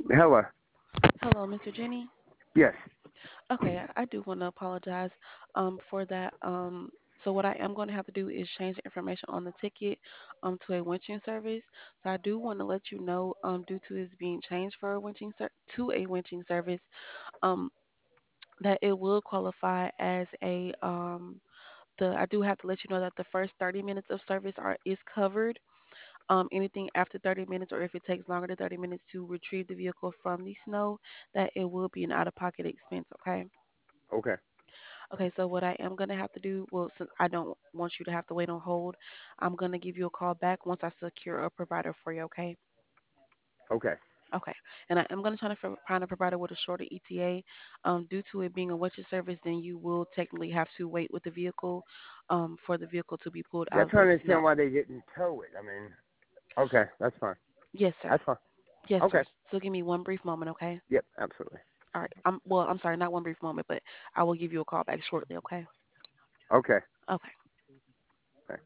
Hello. Hello, Mr. Jenny. Yes. Okay, I do want to apologize for that. So what I am going to have to do is change the information on the ticket to a winching service. So I do want to let you know due to this being changed for a to a winching service um that it will qualify as a the I do have to let you know that the first 30 minutes of service is covered. Anything after 30 minutes, or if it takes longer than 30 minutes to retrieve the vehicle from the snow, that it will be an out-of-pocket expense. Okay. Okay. Okay. So what I am gonna have to do, well, since I don't want you to have to wait on hold, I'm gonna give you a call back once I secure a provider for you. Okay. Okay. Okay. And I am gonna try to find a provider with a shorter ETA. Due to it being a winter service, then you will technically have to wait with the vehicle, for the vehicle to be pulled Yeah, out I'm of trying the to understand snow. why they didn't tow it. I mean, okay, that's fine. Yes, sir. That's fine. Yes, Okay. sir. So give me one brief moment, okay? Yep, absolutely. All right. I'm sorry, not one brief moment, but I will give you a call back shortly, okay? Okay. Okay.